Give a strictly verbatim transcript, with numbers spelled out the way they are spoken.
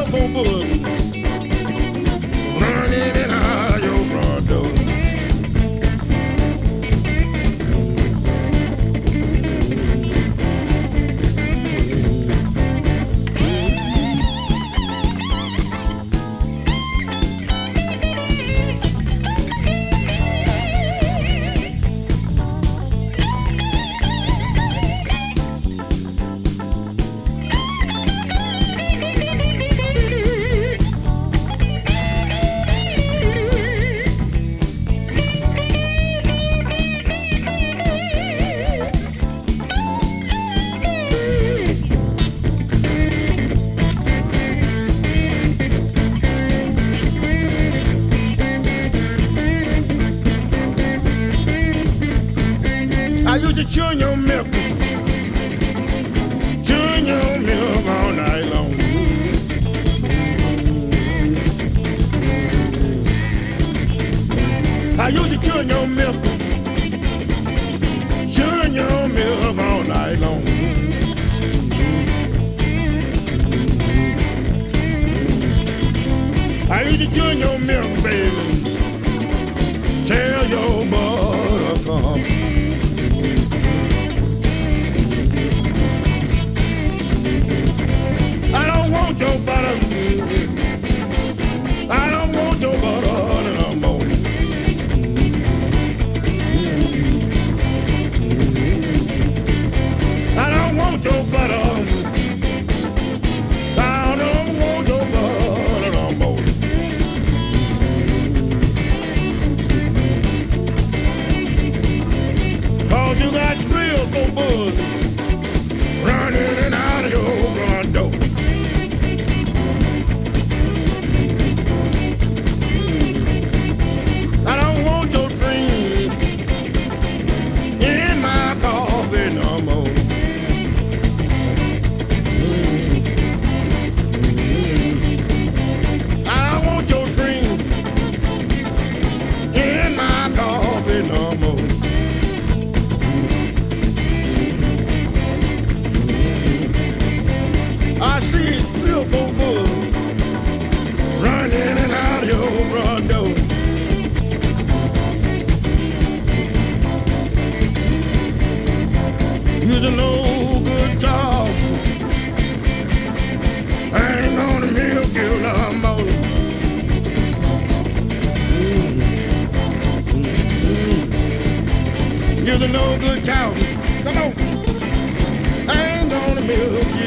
for bull running in out your front door. I used to chew your milk, chew your milk all night long. I used to chew your milk, chew your milk all night long. I used to chew your milk, baby. Tell your butter come. I don't want your butter. I don't want your butter no more. I don't want your butter. I don't want your butter no more. Cause you got three or four bulls running in and out of your front door. I don't want your dream in my coffee no more. I don't want your dream in my coffee no more. I see three or four bulls running in and out of your front door. You're the no good dog. I ain't gonna milk you no more. You're the no good cow. Come on. I ain't gonna milk you.